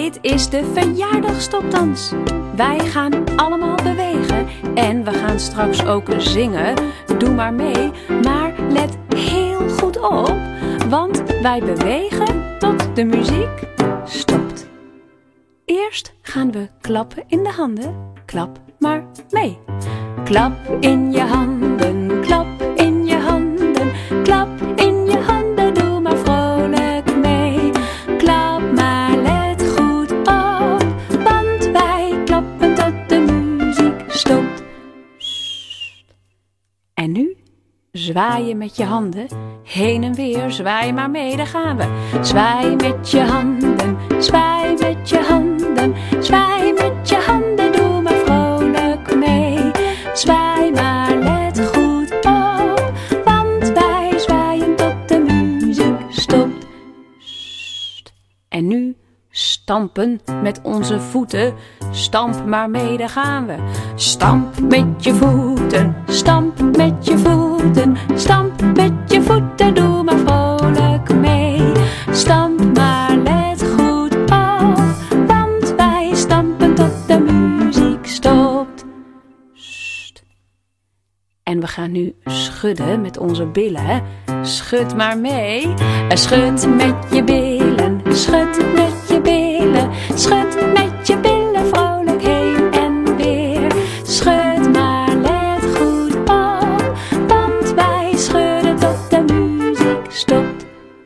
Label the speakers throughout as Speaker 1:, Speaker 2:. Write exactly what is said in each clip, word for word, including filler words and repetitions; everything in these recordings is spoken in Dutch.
Speaker 1: Dit is de verjaardagstopdans. Wij gaan allemaal bewegen en we gaan straks ook zingen. Doe maar mee, maar let heel goed op, want wij bewegen tot de muziek stopt. Eerst gaan we klappen in de handen. Klap maar mee. Klap in je handen, klap in je handen, klap in je handen, doe maar vrolijk mee. Klap maar, let goed op, want wij klappen tot de muziek stopt. En nu zwaaien met je handen, heen en weer, zwaai maar mee, daar gaan we. Zwaai met je handen, zwaai met je handen, zwaai met je handen, doe maar vrolijk mee. Zwaai maar, let goed op, want wij zwaaien tot de muziek stopt. En nu stampen met onze voeten, stamp maar mee, daar gaan we. Stamp met je voeten, stamp met je voeten, stamp met je voeten, doe maar vrolijk mee. Stamp maar, let goed op, want wij stampen tot de muziek stopt. En we gaan nu schudden met onze billen. Schud maar mee. Schud met je billen, schud met je billen, schud met je billen vrolijk heen en weer. Schud maar, let goed op, want wij schudden tot de muziek stopt.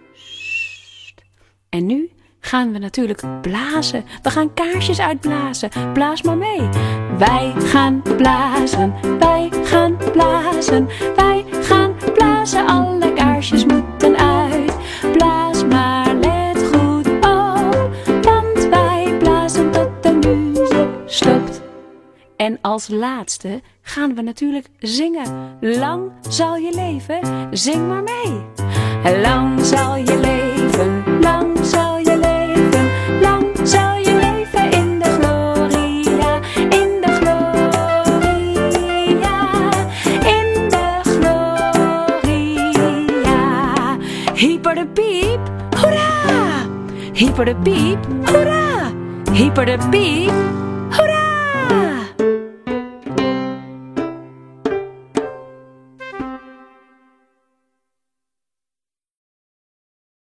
Speaker 1: En nu gaan we natuurlijk blazen. We gaan kaarsjes uitblazen. Blaas maar mee. Wij gaan blazen, wij gaan blazen, wij gaan blazen. Alle kaarsjes moeten uit. Blaas maar, let goed op, want wij blazen tot de muziek stopt. En als laatste gaan we natuurlijk zingen. Lang zal je leven, zing maar mee. Lang zal je leven, lang zal je leven, lang zal je leven in de gloria, in de gloria, in de gloria. Hyper de piep, hoera! Hyper de piep, hoera! Hyper de piep,